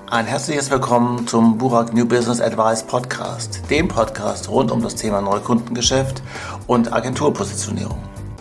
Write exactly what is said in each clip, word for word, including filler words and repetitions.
Ein herzliches Willkommen zum Burak New Business Advice Podcast, dem Podcast rund um das Thema Neukundengeschäft und Agenturpositionierung.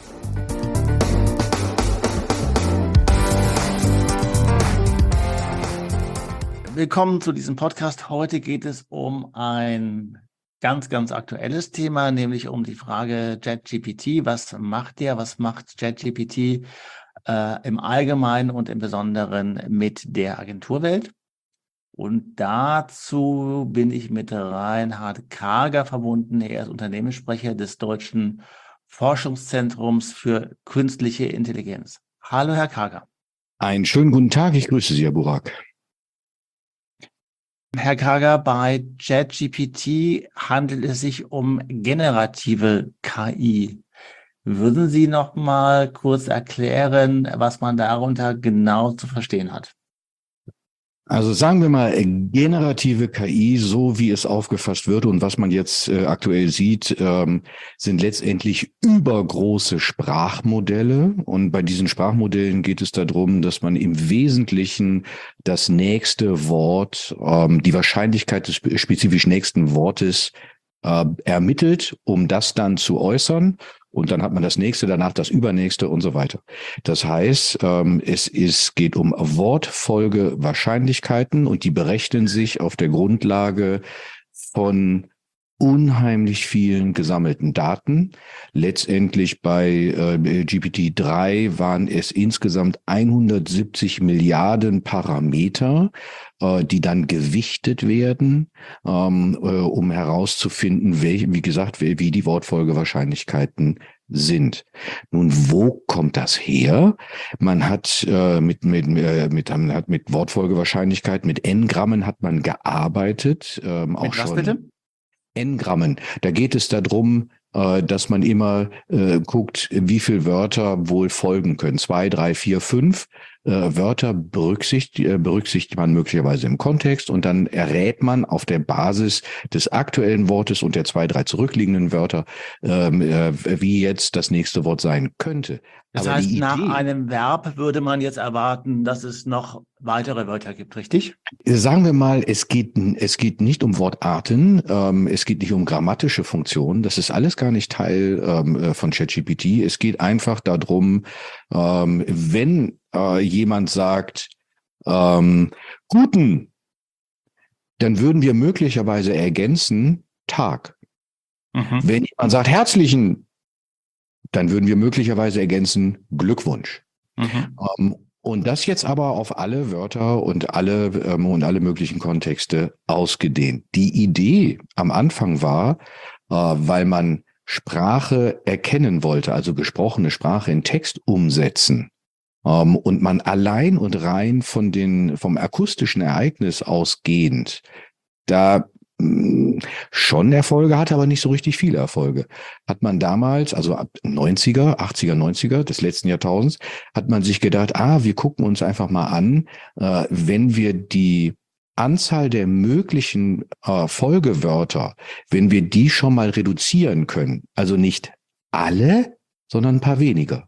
Willkommen zu diesem Podcast. Heute geht es um ein ganz, ganz aktuelles Thema, nämlich um die Frage ChatGPT. Was macht der? Was macht ChatGPT äh, im Allgemeinen und im Besonderen mit der Agenturwelt? Und dazu bin ich mit Reinhard Karger verbunden. Er ist Unternehmenssprecher des Deutschen Forschungszentrums für künstliche Intelligenz. Hallo, Herr Karger. Einen schönen guten Tag, ich grüße Sie, Herr Burak. Herr Karger, bei ChatGPT handelt es sich um generative K I. Würden Sie noch mal kurz erklären, was man darunter genau zu verstehen hat? Also sagen wir mal, generative K I, so wie es aufgefasst wird und was man jetzt äh, aktuell sieht, ähm, sind letztendlich übergroße Sprachmodelle. Und bei diesen Sprachmodellen geht es darum, dass man im Wesentlichen das nächste Wort, ähm, die Wahrscheinlichkeit des spezifisch nächsten Wortes äh, ermittelt, um das dann zu äußern. Und dann hat man das nächste, danach das übernächste und so weiter. Das heißt, ähm, es ist, geht um Wortfolgewahrscheinlichkeiten und die berechnen sich auf der Grundlage von unheimlich vielen gesammelten Daten. Letztendlich bei äh, G P T drei waren es insgesamt hundertsiebzig Milliarden Parameter, äh, die dann gewichtet werden, ähm, äh, um herauszufinden, welche, wie gesagt, wie, wie die Wortfolgewahrscheinlichkeiten sind. Nun, wo kommt das her? Man hat äh, mit mit äh, mit man hat mit Wortfolgewahrscheinlichkeit, mit N-Grammen hat man gearbeitet, ähm, auch mit was schon. Bitte? N-Grammen. Da geht es darum, äh, dass man immer äh, guckt, wie viele Wörter wohl folgen können. Zwei, drei, vier, fünf äh, Wörter berücksichtigt, äh, berücksichtigt man möglicherweise im Kontext und dann errät man auf der Basis des aktuellen Wortes und der zwei, drei zurückliegenden Wörter, ähm, äh, wie jetzt das nächste Wort sein könnte. Das Aber heißt, die nach Idee, einem Verb würde man jetzt erwarten, dass es noch weitere Wörter gibt, richtig? sagen wir mal, es geht, es geht nicht um Wortarten, ähm, es geht nicht um grammatische Funktionen, das ist alles gar nicht Teil ähm, von ChatGPT. Es geht einfach darum, ähm, wenn äh, jemand sagt, ähm, guten, dann würden wir möglicherweise ergänzen, Tag. Mhm. Wenn jemand sagt, herzlichen, dann würden wir möglicherweise ergänzen, Glückwunsch. Mhm. Ähm, Und das jetzt aber auf alle Wörter und alle ähm, und alle möglichen Kontexte ausgedehnt. Die Idee am Anfang war, äh, weil man Sprache erkennen wollte, also gesprochene Sprache in Text umsetzen, ähm, und man allein und rein von den vom akustischen Ereignis ausgehend da mh, schon Erfolge hatte, aber nicht so richtig viele Erfolge. Hat man damals, also ab neunziger, achtziger, neunziger des letzten Jahrtausends, hat man sich gedacht, ah, wir gucken uns einfach mal an, äh, wenn wir die Anzahl der möglichen äh, Folgewörter, wenn wir die schon mal reduzieren können, also nicht alle, sondern ein paar weniger.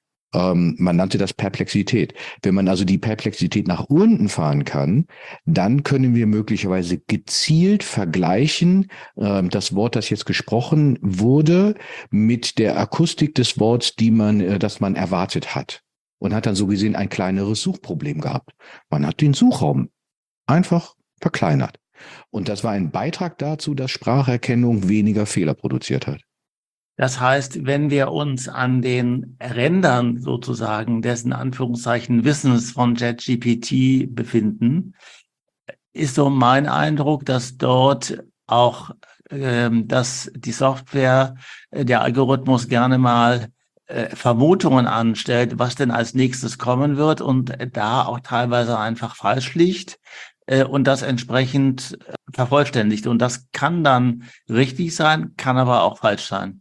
Ähm, man nannte das Perplexität. Wenn man also die Perplexität nach unten fahren kann, dann können wir möglicherweise gezielt vergleichen, äh, das Wort, das jetzt gesprochen wurde, mit der Akustik des Worts, die man, äh, das man erwartet hat. Und hat dann so gesehen ein kleineres Suchproblem gehabt. Man hat den Suchraum einfach verkleinert. Und das war ein Beitrag dazu, dass Spracherkennung weniger Fehler produziert hat. Das heißt, wenn wir uns an den Rändern sozusagen dessen Anführungszeichen Wissens von ChatGPT befinden, ist so mein Eindruck, dass dort auch ähm, dass die Software, äh, der Algorithmus gerne mal äh, Vermutungen anstellt, was denn als nächstes kommen wird und äh, da auch teilweise einfach falsch liegt äh, und das entsprechend äh, vervollständigt. Und das kann dann richtig sein, kann aber auch falsch sein.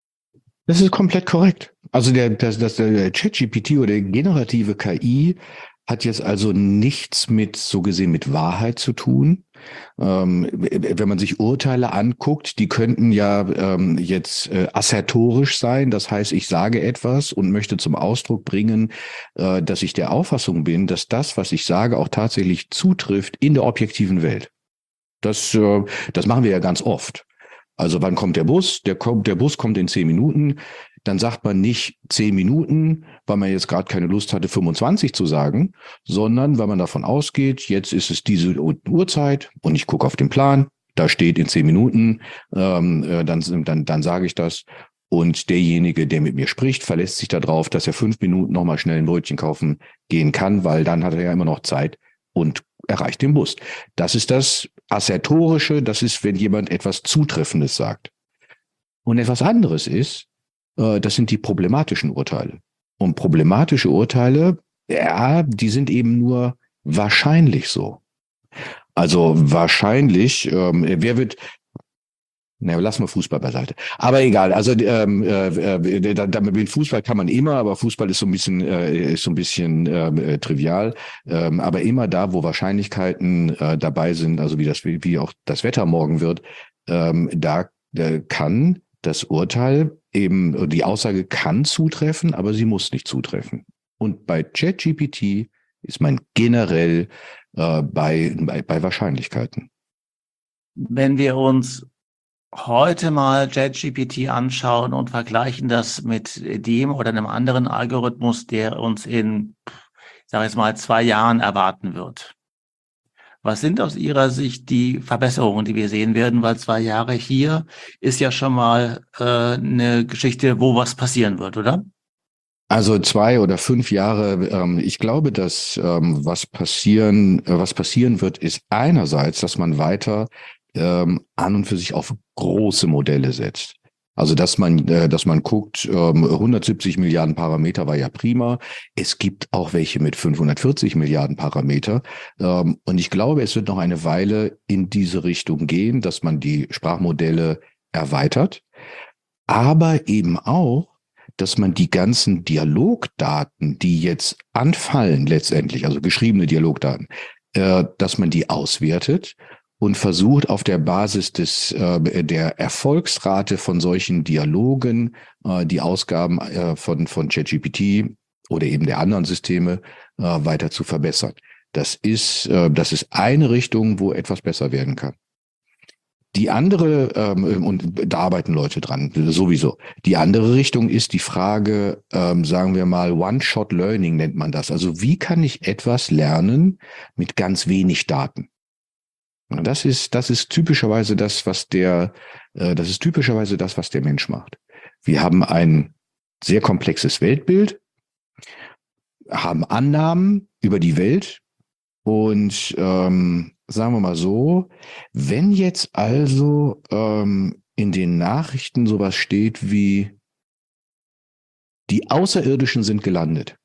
Das ist komplett korrekt. Also der, das, das, der ChatGPT oder generative K I hat jetzt also nichts mit, so gesehen, mit Wahrheit zu tun. Ähm, wenn man sich Urteile anguckt, die könnten ja ähm, jetzt äh, assertorisch sein. Das heißt, ich sage etwas und möchte zum Ausdruck bringen, äh, dass ich der Auffassung bin, dass das, was ich sage, auch tatsächlich zutrifft in der objektiven Welt. Das, äh, das machen wir ja ganz oft. Also wann kommt der Bus? Der kommt, der Bus kommt in zehn Minuten. Dann sagt man nicht zehn Minuten, weil man jetzt gerade keine Lust hatte, fünfundzwanzig zu sagen, sondern weil man davon ausgeht, jetzt ist es diese Uhrzeit und ich gucke auf den Plan, da steht in zehn Minuten, ähm, äh, dann, dann, dann sage ich das. Und derjenige, der mit mir spricht, verlässt sich darauf, dass er fünf Minuten nochmal schnell ein Brötchen kaufen gehen kann, weil dann hat er ja immer noch Zeit und erreicht den Bus. Das ist das Assertorische, das ist, wenn jemand etwas Zutreffendes sagt. Und etwas anderes ist, äh, das sind die problematischen Urteile. Und problematische Urteile, ja, die sind eben nur wahrscheinlich so. Also wahrscheinlich, ähm, wer wird, na, lassen wir Fußball beiseite. Aber egal, also ähm, äh, da, da, mit Fußball kann man immer, aber Fußball ist so ein bisschen, äh, ist so ein bisschen äh, trivial. Ähm, aber immer da, wo Wahrscheinlichkeiten äh, dabei sind, also wie das, wie, wie auch das Wetter morgen wird, ähm, da äh, kann das Urteil eben, die Aussage kann zutreffen, aber sie muss nicht zutreffen. Und bei ChatGPT ist man generell äh, bei, bei, bei Wahrscheinlichkeiten. Wenn wir uns heute mal ChatGPT anschauen und vergleichen das mit dem oder einem anderen Algorithmus, der uns in, ich sage jetzt mal, zwei Jahren erwarten wird. Was sind aus Ihrer Sicht die Verbesserungen, die wir sehen werden? Weil zwei Jahre hier ist ja schon mal äh, eine Geschichte, wo was passieren wird, oder? Also zwei oder fünf Jahre. Ähm, ich glaube, dass ähm, was passieren, äh, was passieren wird, ist einerseits, dass man weiter ähm, an und für sich auf große Modelle setzt. Also dass man, äh, dass man guckt, ähm, hundertsiebzig Milliarden Parameter war ja prima. Es gibt auch welche mit fünfhundertvierzig Milliarden Parameter. Ähm, und ich glaube, es wird noch eine Weile in diese Richtung gehen, dass man die Sprachmodelle erweitert, aber eben auch, dass man die ganzen Dialogdaten, die jetzt anfallen letztendlich, also geschriebene Dialogdaten, äh, dass man die auswertet und versucht auf der Basis des äh, der Erfolgsrate von solchen Dialogen äh, die Ausgaben äh, von von ChatGPT oder eben der anderen Systeme äh, weiter zu verbessern. Das ist äh, das ist eine Richtung, wo etwas besser werden kann. Die andere, ähm, und da arbeiten Leute dran, sowieso. Die andere Richtung ist die Frage, ähm, sagen wir mal, One-Shot-Learning nennt man das. Also wie kann ich etwas lernen mit ganz wenig Daten? Und das ist, das ist typischerweise das, was der, äh, das ist typischerweise das, was der Mensch macht. Wir haben ein sehr komplexes Weltbild, haben Annahmen über die Welt und ähm, sagen wir mal so, wenn jetzt also ähm, in den Nachrichten sowas steht wie die Außerirdischen sind gelandet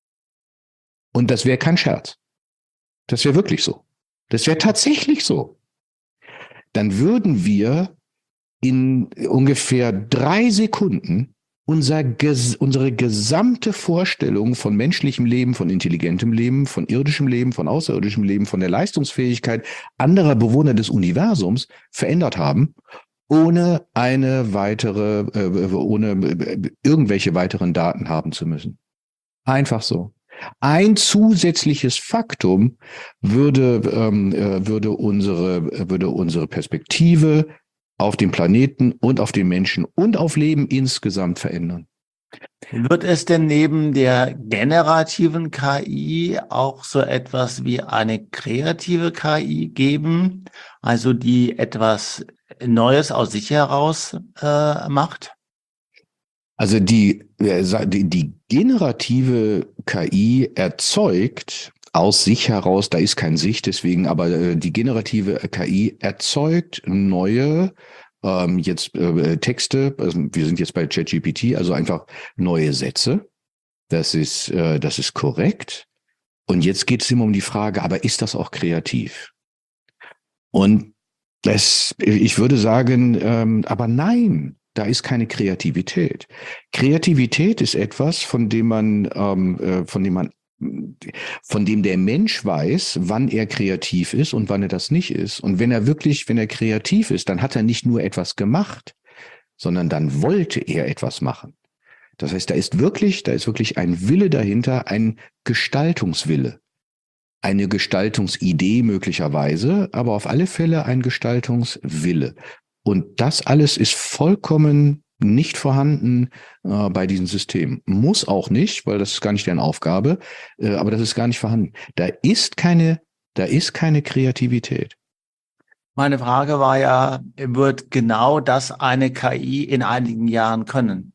und das wäre kein Scherz, das wäre wirklich so, das wäre tatsächlich so, dann würden wir in ungefähr drei Sekunden unser, unsere gesamte Vorstellung von menschlichem Leben, von intelligentem Leben, von irdischem Leben, von außerirdischem Leben, von der Leistungsfähigkeit anderer Bewohner des Universums verändert haben, ohne eine weitere, äh, ohne irgendwelche weiteren Daten haben zu müssen. Einfach so. Ein zusätzliches Faktum würde, ähm, würde unsere, würde unsere Perspektive auf den Planeten und auf den Menschen und auf Leben insgesamt verändern. Wird es denn neben der generativen K I auch so etwas wie eine kreative K I geben, also die etwas Neues aus sich heraus äh, macht? Also die, die, die generative K I erzeugt aus sich heraus, da ist kein Sich deswegen, aber die generative K I erzeugt neue ähm, jetzt äh, Texte, also wir sind jetzt bei ChatGPT, also einfach neue Sätze. Das ist, äh, das ist korrekt. Und jetzt geht es immer um die Frage, aber ist das auch kreativ? Und das, ich würde sagen, ähm, aber nein, da ist keine Kreativität. Kreativität ist etwas, von dem man, ähm, äh, von dem man von dem der Mensch weiß, wann er kreativ ist und wann er das nicht ist. Und wenn er wirklich, wenn er kreativ ist, dann hat er nicht nur etwas gemacht, sondern dann wollte er etwas machen. Das heißt, da ist wirklich, da ist wirklich ein Wille dahinter, ein Gestaltungswille. Eine Gestaltungsidee möglicherweise, aber auf alle Fälle ein Gestaltungswille. Und das alles ist vollkommen nicht vorhanden äh, bei diesem System. Muss auch nicht, weil das ist gar nicht deren Aufgabe, äh, aber das ist gar nicht vorhanden. Da ist keine, da ist keine Kreativität. Meine Frage war ja, wird genau das eine K I in einigen Jahren können?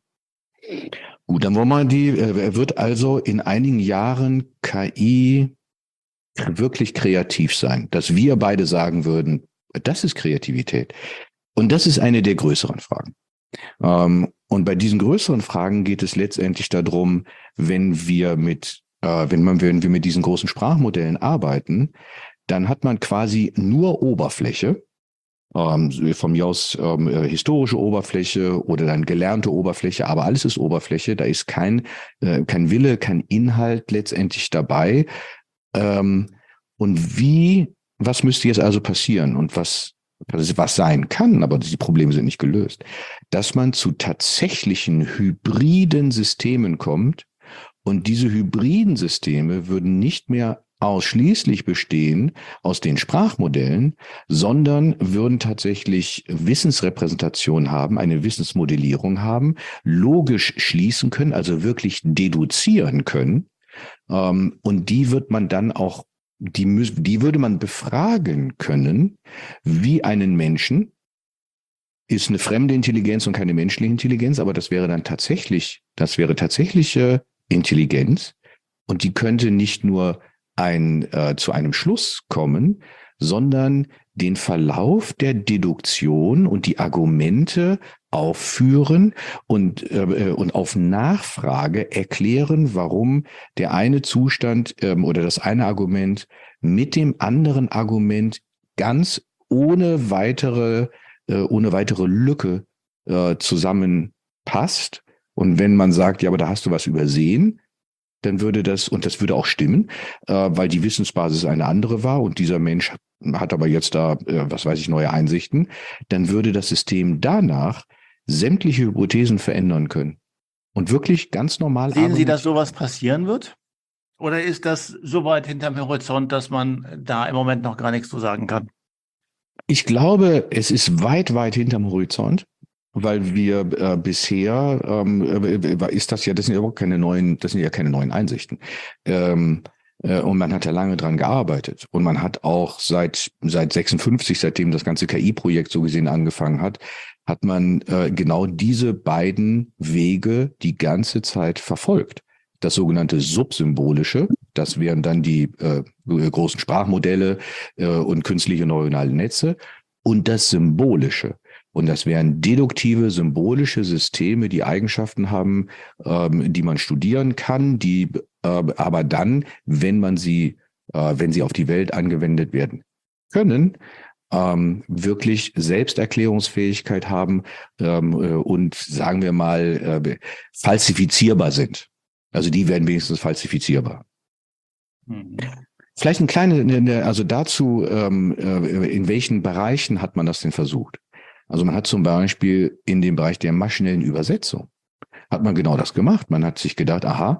Gut, dann wollen wir die, äh, wird also in einigen Jahren K I wirklich kreativ sein, dass wir beide sagen würden, das ist Kreativität. Und das ist eine der größeren Fragen. Ähm, und bei diesen größeren Fragen geht es letztendlich darum, wenn wir mit, äh, wenn man, wenn wir mit diesen großen Sprachmodellen arbeiten, dann hat man quasi nur Oberfläche, ähm, von mir aus ähm, historische Oberfläche oder dann gelernte Oberfläche, aber alles ist Oberfläche, da ist kein, äh, kein Wille, kein Inhalt letztendlich dabei. Ähm, und wie, was müsste jetzt also passieren und was, was sein kann, aber die Probleme sind nicht gelöst, dass man zu tatsächlichen hybriden Systemen kommt und diese hybriden Systeme würden nicht mehr ausschließlich bestehen aus den Sprachmodellen, sondern würden tatsächlich Wissensrepräsentation haben, eine Wissensmodellierung haben, logisch schließen können, also wirklich deduzieren können. Ähm, und die wird man dann auch, die, die würde man befragen können, wie einen Menschen, ist eine fremde Intelligenz und keine menschliche Intelligenz, aber das wäre dann tatsächlich, das wäre tatsächliche Intelligenz und die könnte nicht nur ein, äh, zu einem Schluss kommen, sondern den Verlauf der Deduktion und die Argumente aufführen und, äh, und auf Nachfrage erklären, warum der eine Zustand ähm, oder das eine Argument mit dem anderen Argument ganz ohne weitere, äh, ohne weitere Lücke äh, zusammenpasst. Und wenn man sagt, ja, aber da hast du was übersehen, dann würde das, und das würde auch stimmen, äh, weil die Wissensbasis eine andere war und dieser Mensch hat, hat aber jetzt da, äh, was weiß ich, neue Einsichten, dann würde das System danach sämtliche Hypothesen verändern können. Und wirklich ganz normal. Sehen Sie, dass sowas passieren wird? Oder ist das so weit hinterm Horizont, dass man da im Moment noch gar nichts zu sagen kann? Ich glaube, es ist weit, weit hinterm Horizont. Weil wir äh, bisher ähm, äh, ist das ja, das sind ja überhaupt keine neuen, das sind ja keine neuen Einsichten. Ähm, äh, und man hat ja lange dran gearbeitet. Und man hat auch seit seit sechsundfünfzig, seitdem das ganze K I-Projekt so gesehen angefangen hat, hat man äh, genau diese beiden Wege die ganze Zeit verfolgt. Das sogenannte Subsymbolische, das wären dann die äh, großen Sprachmodelle äh, und künstliche neuronale Netze, und das Symbolische. Und das wären deduktive, symbolische Systeme, die Eigenschaften haben, ähm, die man studieren kann, die äh, aber dann, wenn man sie, äh, wenn sie auf die Welt angewendet werden können, ähm, wirklich Selbsterklärungsfähigkeit haben ähm, äh, und, sagen wir mal, äh, falsifizierbar sind. Also die werden wenigstens falsifizierbar. Mhm. Vielleicht ein kleines, also dazu, ähm, äh, in welchen Bereichen hat man das denn versucht? Also man hat zum Beispiel in dem Bereich der maschinellen Übersetzung, hat man genau das gemacht. Man hat sich gedacht, aha,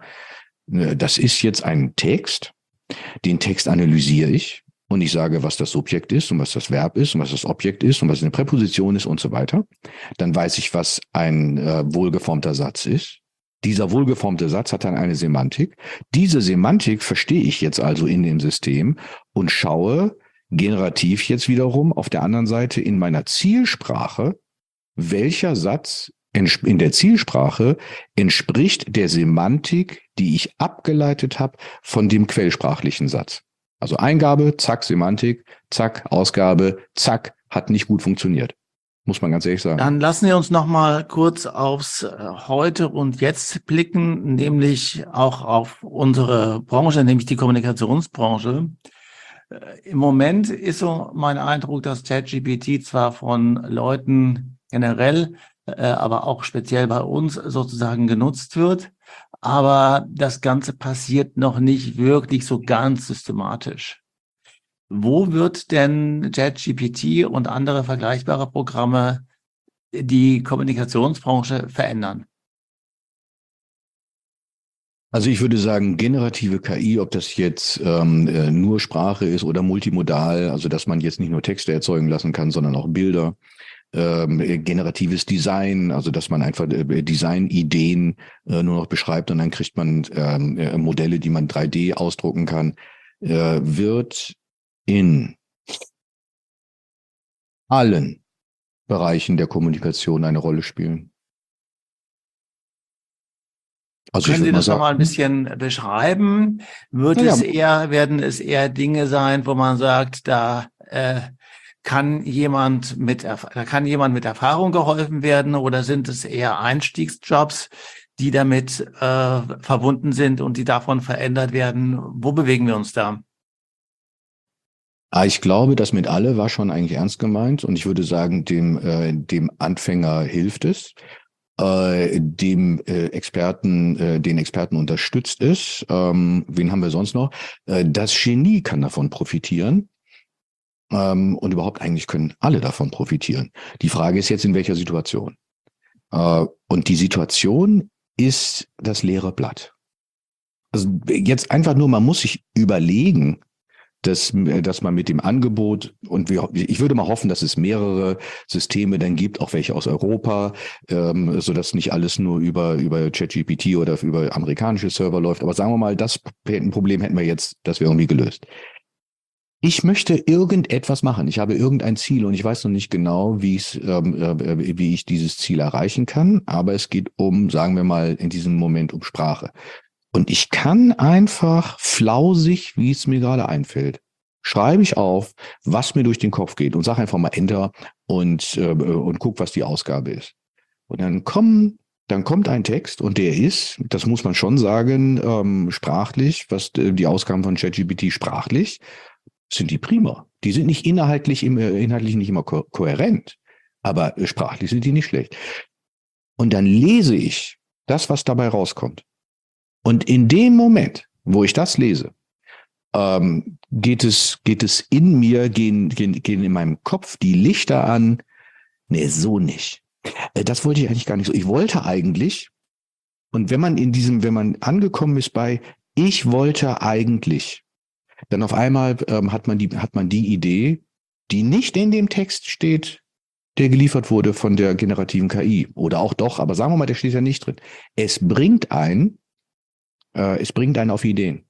das ist jetzt ein Text, den Text analysiere ich und ich sage, was das Subjekt ist und was das Verb ist und was das Objekt ist und was eine Präposition ist und so weiter. Dann weiß ich, was ein äh, wohlgeformter Satz ist. Dieser wohlgeformte Satz hat dann eine Semantik. Diese Semantik verstehe ich jetzt also in dem System und schaue generativ jetzt wiederum auf der anderen Seite in meiner Zielsprache, welcher Satz in der Zielsprache entspricht der Semantik, die ich abgeleitet habe von dem quellsprachlichen Satz. Also Eingabe, zack, Semantik, zack, Ausgabe, zack, hat nicht gut funktioniert. Muss man ganz ehrlich sagen. Dann lassen wir uns noch mal kurz aufs Heute und Jetzt blicken, nämlich auch auf unsere Branche, nämlich die Kommunikationsbranche. Im Moment ist so mein Eindruck, dass ChatGPT zwar von Leuten generell, äh, aber auch speziell bei uns sozusagen genutzt wird, aber das Ganze passiert noch nicht wirklich so ganz systematisch. Wo wird denn ChatGPT und andere vergleichbare Programme die Kommunikationsbranche verändern? Also ich würde sagen, generative K I, ob das jetzt ähm, äh, nur Sprache ist oder multimodal, also dass man jetzt nicht nur Texte erzeugen lassen kann, sondern auch Bilder. Ähm, äh, generatives Design, also dass man einfach äh, Designideen äh, nur noch beschreibt und dann kriegt man ähm, äh, Modelle, die man drei D ausdrucken kann, äh, wird in allen Bereichen der Kommunikation eine Rolle spielen. Also ich Können würde Sie mal das noch mal ein sagen, bisschen beschreiben? Wird naja, es eher, werden es eher Dinge sein, wo man sagt, da äh, kann jemand mit, Erf- da kann jemand mit Erfahrung geholfen werden, oder sind es eher Einstiegsjobs, die damit äh, verbunden sind und die davon verändert werden? Wo bewegen wir uns da? ah, ich glaube, das mit alle war schon eigentlich ernst gemeint und ich würde sagen, dem, äh, dem Anfänger hilft es. Äh, dem äh, Experten, äh, den Experten unterstützt es. Ähm, wen haben wir sonst noch? Äh, das Genie kann davon profitieren. Ähm, und überhaupt eigentlich können alle davon profitieren. Die Frage ist jetzt, in welcher Situation. Äh, und die Situation ist das leere Blatt. Also jetzt einfach nur, man muss sich überlegen, dass, dass man mit dem Angebot, und wir, ich würde mal hoffen, dass es mehrere Systeme dann gibt, auch welche aus Europa, ähm, sodass nicht alles nur über, über ChatGPT oder über amerikanische Server läuft. Aber sagen wir mal, das Problem hätten wir jetzt, das wäre irgendwie gelöst. Ich möchte irgendetwas machen. Ich habe irgendein Ziel und ich weiß noch nicht genau, wie, ich, ähm, äh, wie ich dieses Ziel erreichen kann. Aber es geht um, sagen wir mal, in diesem Moment um Sprache. Und ich kann einfach flausig, wie es mir gerade einfällt, schreibe ich auf, was mir durch den Kopf geht und sage einfach mal Enter und, äh, und guck, was die Ausgabe ist. Und dann kommen, dann kommt ein Text und der ist, das muss man schon sagen, ähm, sprachlich, was die Ausgaben von ChatGPT sprachlich, sind die prima. Die sind nicht inhaltlich, inhaltlich nicht immer ko- kohärent, aber sprachlich sind die nicht schlecht. Und dann lese ich das, was dabei rauskommt. Und in dem Moment, wo ich das lese, ähm, geht es, geht es in mir, gehen, gehen, gehen in meinem Kopf die Lichter an. Nee, so nicht. Äh, Das wollte ich eigentlich gar nicht so. Ich wollte eigentlich, und wenn man in diesem, wenn man angekommen ist bei, ich wollte eigentlich, dann auf einmal ähm, hat man die, hat man die Idee, die nicht in dem Text steht, der geliefert wurde von der generativen K I. Oder auch doch, aber sagen wir mal, der steht ja nicht drin. Es bringt einen, äh, es bringt einen auf Ideen.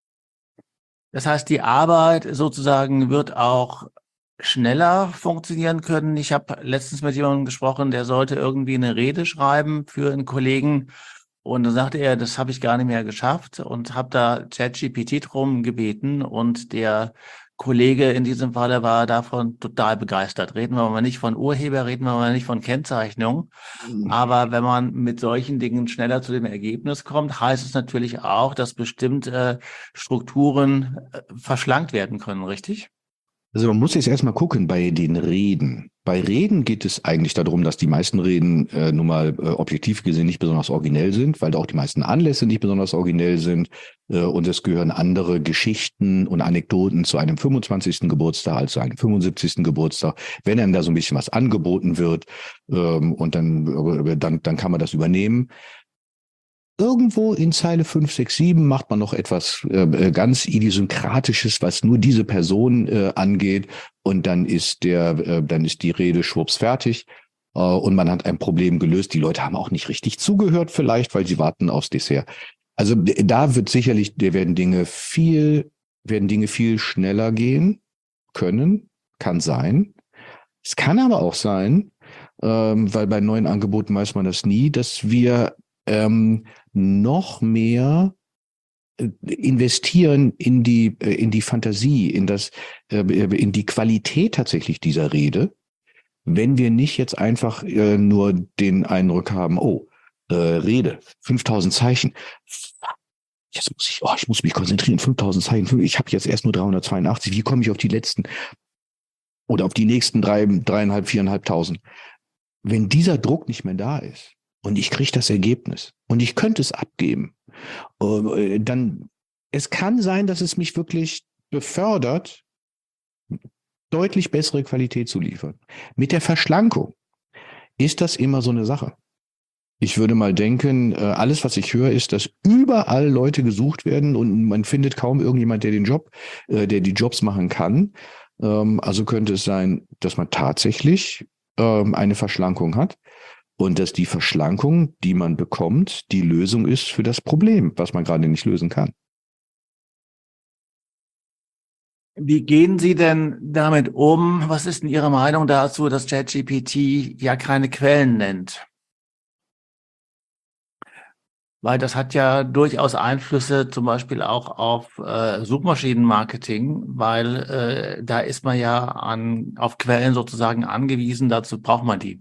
Das heißt, die Arbeit sozusagen wird auch schneller funktionieren können. Ich habe letztens mit jemandem gesprochen, der sollte irgendwie eine Rede schreiben für einen Kollegen. Und dann sagte er, das habe ich gar nicht mehr geschafft, und habe da ChatGPT drum gebeten. Und der Kollege in diesem Falle war davon total begeistert. Reden wir mal nicht von Urheber, reden wir mal nicht von Kennzeichnung. Aber wenn man mit solchen Dingen schneller zu dem Ergebnis kommt, heißt es natürlich auch, dass bestimmte Strukturen äh, verschlankt werden können, richtig? Also man muss jetzt erstmal gucken bei den Reden. Bei Reden geht es eigentlich darum, dass die meisten Reden äh, nun mal äh, objektiv gesehen nicht besonders originell sind, weil auch die meisten Anlässe nicht besonders originell sind. Äh, und es gehören andere Geschichten und Anekdoten zu einem fünfundzwanzigsten Geburtstag als zu einem fünfundsiebzigsten Geburtstag. Wenn einem da so ein bisschen was angeboten wird, ähm, und dann, äh, dann, dann kann man das übernehmen. Irgendwo in Zeile fünf, sechs, sieben macht man noch etwas äh, ganz Idiosynkratisches, was nur diese Person äh, angeht. Und dann ist der, äh, dann ist die Rede schwupps fertig. Äh, und man hat ein Problem gelöst. Die Leute haben auch nicht richtig zugehört vielleicht, weil sie warten aufs Dessert. Also da wird sicherlich, da werden Dinge viel, werden Dinge viel schneller gehen können. Kann sein. Es kann aber auch sein, ähm, weil bei neuen Angeboten weiß man das nie, dass wir ähm, noch mehr äh, investieren in die, äh, in die Fantasie, in das, äh, in die Qualität tatsächlich dieser Rede, wenn wir nicht jetzt einfach äh, nur den Eindruck haben, oh, äh, Rede, fünftausend Zeichen. Jetzt muss ich, oh, ich muss mich konzentrieren, fünftausend Zeichen. Ich habe jetzt erst nur dreihundertzweiundachtzig. Wie komme ich auf die letzten oder auf die nächsten drei, dreieinhalb, viereinhalbtausend? Wenn dieser Druck nicht mehr da ist und ich kriege das Ergebnis und ich könnte es abgeben, äh, dann, es kann sein, dass es mich wirklich befördert, deutlich bessere Qualität zu liefern. Mit der Verschlankung ist das immer so eine Sache. Ich würde mal denken, äh, alles, was ich höre, ist, dass überall Leute gesucht werden und man findet kaum irgendjemand, der den Job, äh, der die Jobs machen kann. Ähm, also könnte es sein, dass man tatsächlich ähm, eine Verschlankung hat und dass die Verschlankung, die man bekommt, die Lösung ist für das Problem, was man gerade nicht lösen kann. Wie gehen Sie denn damit um? Was ist denn Ihre Meinung dazu, dass ChatGPT ja keine Quellen nennt? Weil das hat ja durchaus Einflüsse zum Beispiel auch auf äh, Suchmaschinenmarketing, weil äh, da ist man ja an, auf Quellen sozusagen angewiesen, dazu braucht man die.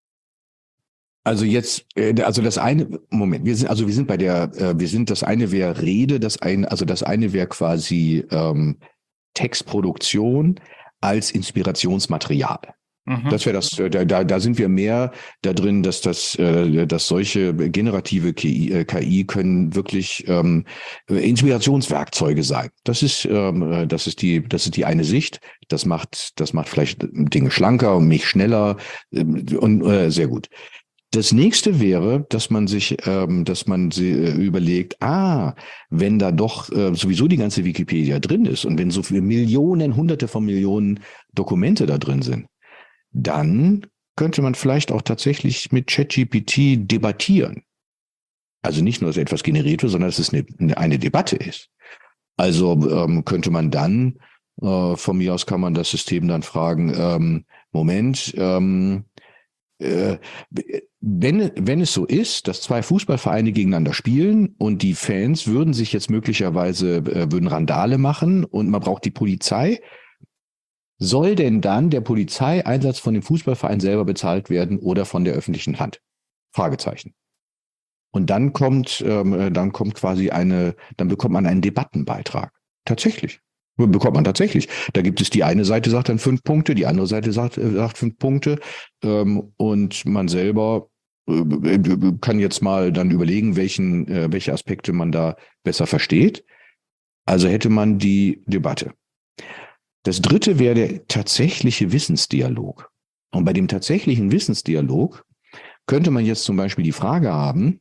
Also jetzt, äh, also das eine, Moment, wir sind, also wir sind bei der, äh, wir sind, das eine wäre Rede, das eine, also das eine wäre quasi ähm, Textproduktion als Inspirationsmaterial. Das Mhm. wäre das, äh, da, da, da sind wir mehr da drin, dass das, äh, dass solche generative K I, äh, K I können wirklich ähm, Inspirationswerkzeuge sein. Das ist, ähm, äh, das ist die, das ist die eine Sicht. Das macht, das macht vielleicht Dinge schlanker und mich schneller ähm, und äh, sehr gut. Das nächste wäre, dass man sich, ähm, dass man sie, äh, überlegt, ah, wenn da doch äh, sowieso die ganze Wikipedia drin ist und wenn so viele Millionen, hunderte von Millionen Dokumente da drin sind, dann könnte man vielleicht auch tatsächlich mit ChatGPT debattieren. Also nicht nur, dass etwas generiert wird, sondern dass es eine, eine Debatte ist. Also ähm, könnte man dann, äh, von mir aus kann man das System dann fragen, ähm, Moment, ähm, äh, wenn, wenn es so ist, dass zwei Fußballvereine gegeneinander spielen und die Fans würden sich jetzt möglicherweise, äh, würden Randale machen und man braucht die Polizei, soll denn dann der Polizeieinsatz von dem Fußballverein selber bezahlt werden oder von der öffentlichen Hand? Fragezeichen. Und dann kommt, ähm, dann kommt quasi eine, dann bekommt man einen Debattenbeitrag. Tatsächlich. Bekommt man tatsächlich. Da gibt es die eine Seite sagt dann fünf Punkte, die andere Seite sagt, äh, sagt fünf Punkte. Ähm, und man selber äh, kann jetzt mal dann überlegen, welchen, äh, welche Aspekte man da besser versteht. Also hätte man die Debatte. Das dritte wäre der tatsächliche Wissensdialog. Und bei dem tatsächlichen Wissensdialog könnte man jetzt zum Beispiel die Frage haben,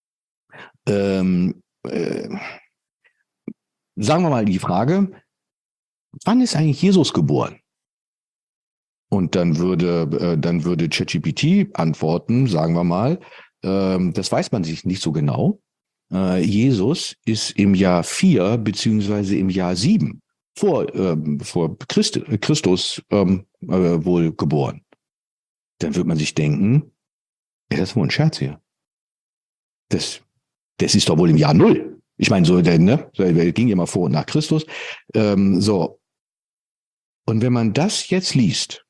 ähm, äh, sagen wir mal die Frage, wann ist eigentlich Jesus geboren? Und dann würde, äh, dann würde ChatGPT antworten, sagen wir mal, ähm, das weiß man sich nicht so genau. Äh, Jesus ist im Jahr vier beziehungsweise im Jahr sieben vor, ähm, vor Christ, Christus ähm, äh, wohl geboren. Dann wird man sich denken, ja, das ist wohl ein Scherz hier. Das, das ist doch wohl im Jahr Null. Ich meine, so, der, ne, der ging ja mal vor und nach Christus. Ähm, so. Und wenn man das jetzt liest,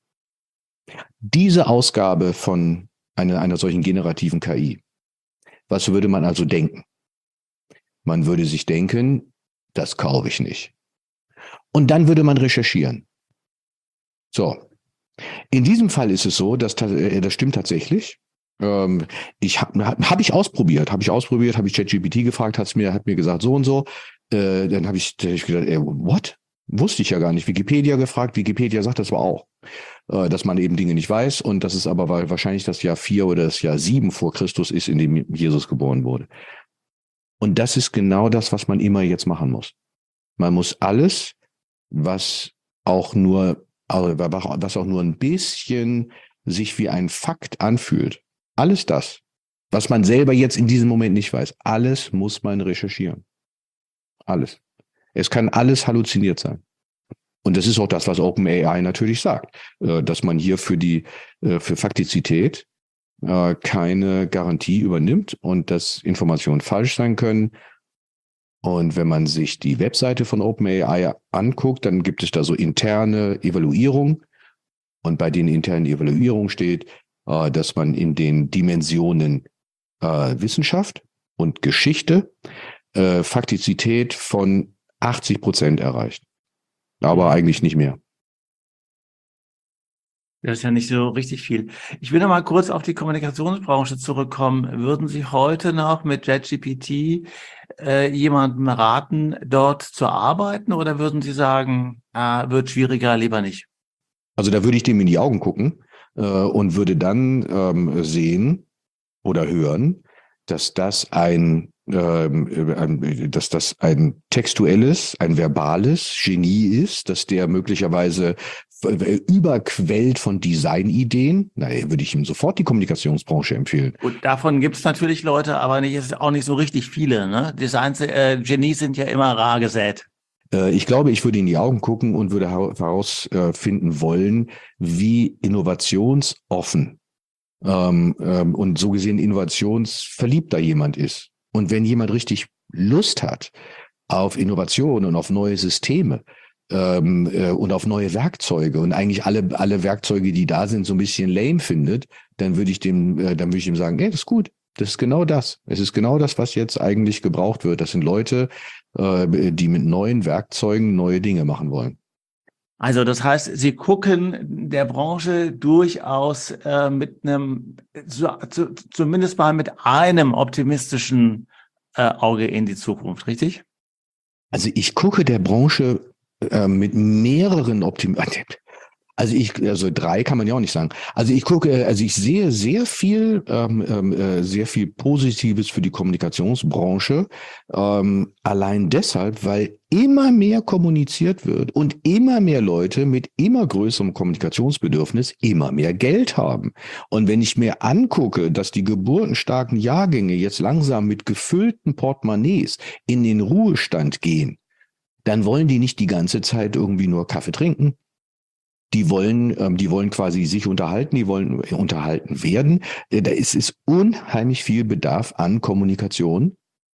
diese Ausgabe von einer, einer solchen generativen K I, was würde man also denken? Man würde sich denken, das kaufe ich nicht. Und dann würde man recherchieren. So. In diesem Fall ist es so, dass das stimmt tatsächlich. Ähm, ich habe hab ich ausprobiert, habe ich ausprobiert, habe ich ChatGPT gefragt, hat's mir, hat mir gesagt so und so. Äh, dann habe ich, hab ich gedacht, ey, what? Wusste ich ja gar nicht. Wikipedia gefragt, Wikipedia sagt das war auch, äh, dass man eben Dinge nicht weiß und dass es aber wahrscheinlich das Jahr vier oder das Jahr sieben vor Christus ist, in dem Jesus geboren wurde. Und das ist genau das, was man immer jetzt machen muss. Man muss alles, was auch nur, was auch nur ein bisschen sich wie ein Fakt anfühlt, alles das, was man selber jetzt in diesem Moment nicht weiß, alles muss man recherchieren. Alles. Es kann alles halluziniert sein. Und das ist auch das, was OpenAI natürlich sagt, dass man hier für die, für Faktizität keine Garantie übernimmt und dass Informationen falsch sein können. Und wenn man sich die Webseite von OpenAI anguckt, dann gibt es da so interne Evaluierung. Und bei den internen Evaluierungen steht, dass man in den Dimensionen Wissenschaft und Geschichte Faktizität von achtzig Prozent erreicht. Aber eigentlich nicht mehr. Das ist ja nicht so richtig viel. Ich will noch mal kurz auf die Kommunikationsbranche zurückkommen. Würden Sie heute noch mit JetGPT äh, jemandem raten, dort zu arbeiten, oder würden Sie sagen, ah, wird schwieriger, lieber nicht? Also da würde ich dem in die Augen gucken äh, und würde dann ähm, sehen oder hören, dass das ein, ähm, ein, dass das ein textuelles, ein verbales Genie ist, dass der möglicherweise überquellt von Designideen. Na, würde ich ihm sofort die Kommunikationsbranche empfehlen. Und davon gibt es natürlich Leute, aber nicht, ist auch nicht so richtig viele. Ne? Designs, äh, Genies sind ja immer rar gesät. Äh, ich glaube, ich würde in die Augen gucken und würde herausfinden wollen, wie innovationsoffen ähm, ähm, und so gesehen innovationsverliebter jemand ist. Und wenn jemand richtig Lust hat auf Innovation und auf neue Systeme ähm, äh, und auf neue Werkzeuge und eigentlich alle alle Werkzeuge, die da sind, so ein bisschen lame findet, dann würde ich dem, äh, dann würde ich ihm sagen, ey, das ist gut. Das ist genau das. Es ist genau das, was jetzt eigentlich gebraucht wird. Das sind Leute, äh, die mit neuen Werkzeugen neue Dinge machen wollen. Also das heißt, Sie gucken der Branche durchaus äh, mit einem, zu, zu, zumindest mal mit einem optimistischen äh, Auge in die Zukunft, richtig? Also ich gucke der Branche äh, mit mehreren Optimisten. Also ich, also drei kann man ja auch nicht sagen. Also ich gucke, also ich sehe sehr viel, ähm, äh, sehr viel Positives für die Kommunikationsbranche. Ähm, allein deshalb, weil immer mehr kommuniziert wird und immer mehr Leute mit immer größerem Kommunikationsbedürfnis immer mehr Geld haben. Und wenn ich mir angucke, dass die geburtenstarken Jahrgänge jetzt langsam mit gefüllten Portemonnaies in den Ruhestand gehen, dann wollen die nicht die ganze Zeit irgendwie nur Kaffee trinken. Die wollen, ähm, die wollen quasi sich unterhalten, die wollen unterhalten werden. Äh, da ist es unheimlich viel Bedarf an Kommunikation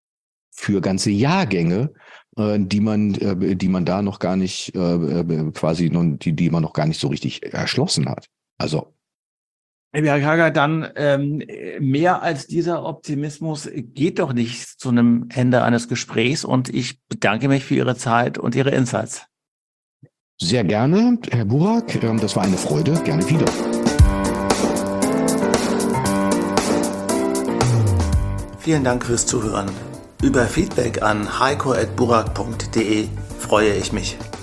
für ganze Jahrgänge, äh, die man, äh, die man da noch gar nicht äh, quasi, die, die man noch gar nicht so richtig erschlossen hat. Also. Herr Kager, dann ähm, mehr als dieser Optimismus geht doch nicht zu einem Ende eines Gesprächs, und ich bedanke mich für Ihre Zeit und Ihre Insights. Sehr gerne, Herr Burak. Das war eine Freude. Gerne wieder. Vielen Dank fürs Zuhören. Über Feedback an heiko at burak punkt de freue ich mich.